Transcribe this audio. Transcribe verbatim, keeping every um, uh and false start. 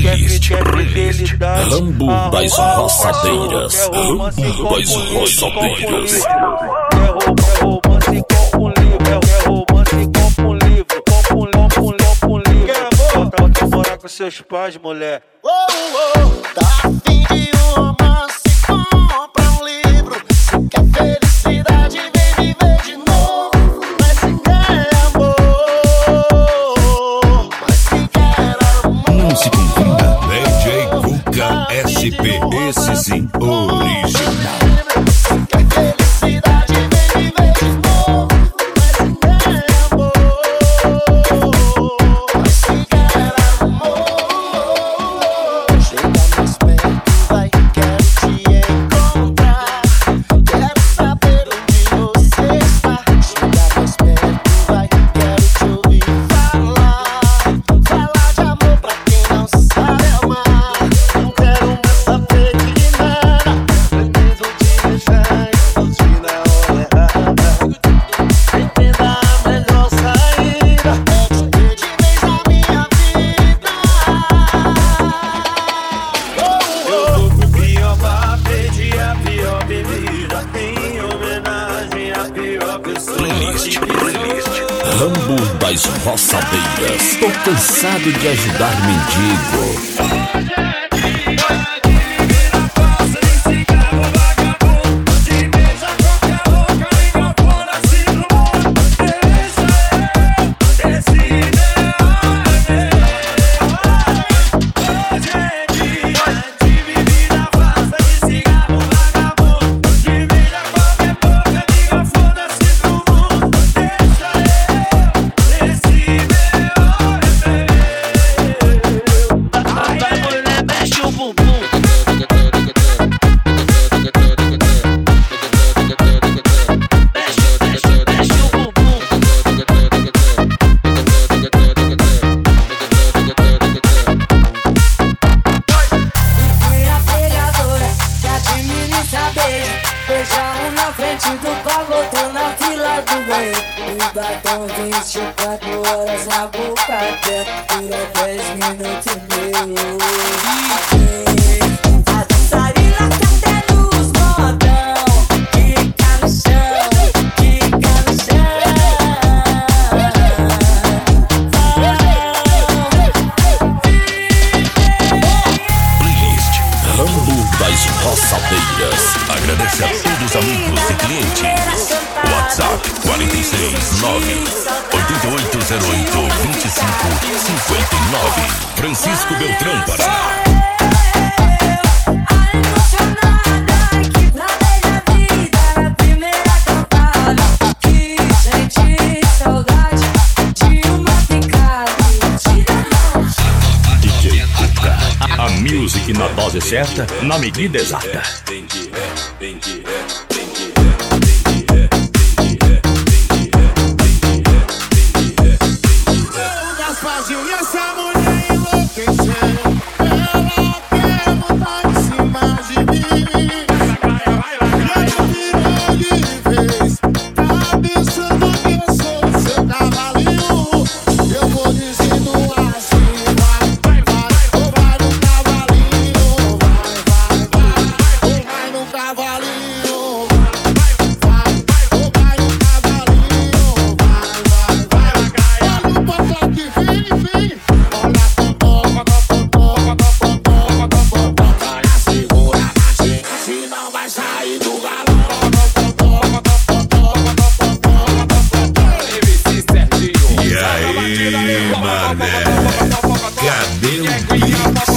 Playlist, playlist, Rambo das roçadeiras, Rambo das roçadeiras. É romance com um livro, é romance com um livro, com um livro, com um livro. Pode morar com seus pais, mulher. Oh, oh, tá afim de um romance, compra um livro. Se quer felicidade, vem viver de novo. Mas se quer amor, mas se quer amor. Não se confunda, D J Cuca S P, esse sim, original. Se quer felicidade, vem viver de novo. Mas se quer amor, mas se quer amor. Chega mais perto, vai, quero te encontrar. Quero saber onde você está. Chega mais perto, vai, quero te ouvir falar. Falar de amor pra quem não sabe amar. Não quero mais saber de nada. Pretendo te deixar explodir na hora errada. Entenda a melhor saída é te ter de vez na minha vida. Eu vou pro pior bar, pedi a pior bebida, em homenagem à pior pessoa. Playlist, playlist, Rambo das roçadeiras. Tô cansado de ajudar mendigo. Beija um na frente do pavô, outro na fila do banheiro. O batom vinte e quatro horas na boca até dura dez minutos e meio. A dançarina canta luz, modão. Quica no chão, quica no chão. Playlist, Rambo das roçadeiras. Agradece a todos os amigos e clientes. WhatsApp quatro seis nove oito oito zero oito dois cinco cinco nove. Francisco Beltrão, Paraná. A music na dose certa, na medida exata. Gasparzinho e essa mulher enlouquecendo. Ela quer montar em cima de mim. E ela virou de vez. Tá pensando que eu sou seu cavalinho. Eu vou dizendo assim, vai, vai, vai, vai no cavalinho. Vai, vai, vai, vai no cavalinho. Vai, vai, vai no cavalinho. Vai, vai, vai. Olha o papo que vem, vem. Olha a popoca, popoca, popoca, popoca. Olha, segura na gente, senão vai sair do galão. E aí, mané? Cadê o Blitz?